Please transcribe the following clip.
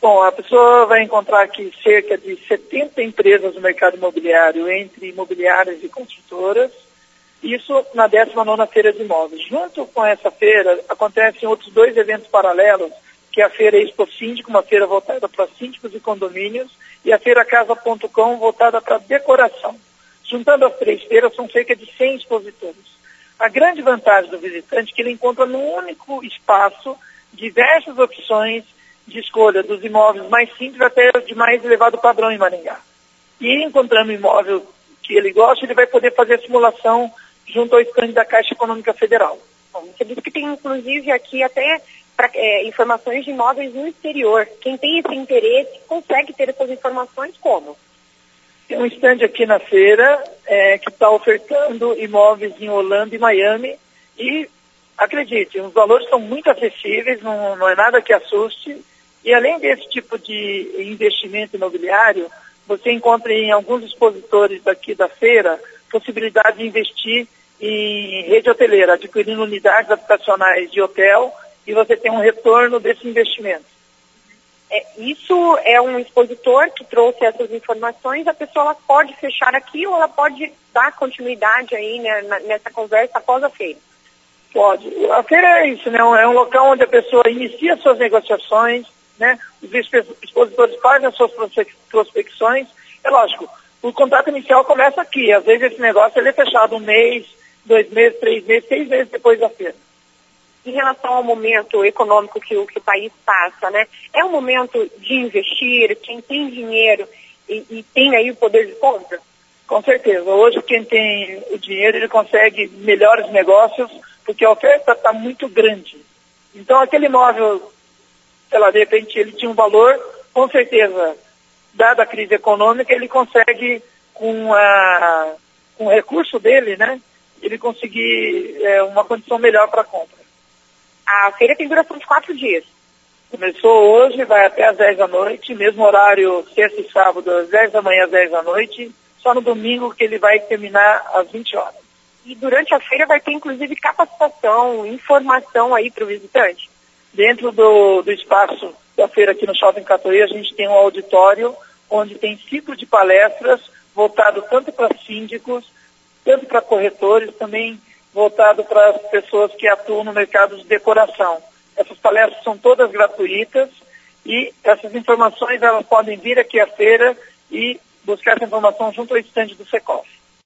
Bom, a pessoa vai encontrar aqui cerca de 70 empresas no mercado imobiliário, entre imobiliárias e construtoras, isso na 19ª Feira de Imóveis. Junto com essa feira, acontecem outros 2 eventos paralelos, que é a Feira Expo Síndico, uma feira voltada para síndicos e condomínios, e a Feira Casa.com, voltada para decoração. Juntando as 3 feiras, são cerca de 100 expositores. A grande vantagem do visitante é que ele encontra num único espaço diversas opções de escolha, dos imóveis mais simples até de mais elevado padrão em Maringá. E encontrando um imóvel que ele gosta, ele vai poder fazer a simulação junto ao estande da Caixa Econômica Federal. Bom, você disse que tem inclusive aqui até informações de imóveis no exterior. Quem tem esse interesse consegue ter essas informações como? Tem um estande aqui na feira que está ofertando imóveis em Holanda e Miami e, acredite, os valores são muito acessíveis, não é nada que assuste. E além desse tipo de investimento imobiliário, você encontra em alguns expositores daqui da feira possibilidade de investir em rede hoteleira, adquirindo unidades habitacionais de hotel, e você tem um retorno desse investimento. Isso é um expositor que trouxe essas informações, a pessoa ela pode fechar aqui ou ela pode dar continuidade aí, né, nessa conversa após a feira? Pode. A feira é isso, né? É um local onde a pessoa inicia suas negociações, né? Os expositores fazem as suas prospecções. É lógico, o contato inicial começa aqui. Às vezes esse negócio ele é fechado 1 mês, 2 meses, 3 meses, 6 meses depois da feira. Em relação ao momento econômico que o país passa, né? É um momento de investir, quem tem dinheiro e tem aí o poder de compra? Com certeza. Hoje quem tem o dinheiro, ele consegue melhores negócios, porque a oferta está muito grande. Então aquele imóvel, sei lá, de repente ele tinha um valor, com certeza, dada a crise econômica, ele consegue, com o recurso dele, né, ele conseguir uma condição melhor para a compra. A feira tem duração de 4 dias. Começou hoje, vai até às 10 da noite, mesmo horário sexta e sábado, às 10 da manhã às 10 da noite, só no domingo que ele vai terminar às 20 horas. E durante a feira vai ter inclusive capacitação, informação aí para o visitante? Dentro do espaço da feira aqui no Shopping Catuí, a gente tem um auditório onde tem ciclo de palestras voltado tanto para síndicos, tanto para corretores, também voltado para as pessoas que atuam no mercado de decoração. Essas palestras são todas gratuitas e essas informações elas podem vir aqui à feira e buscar essa informação junto ao estande do Secof.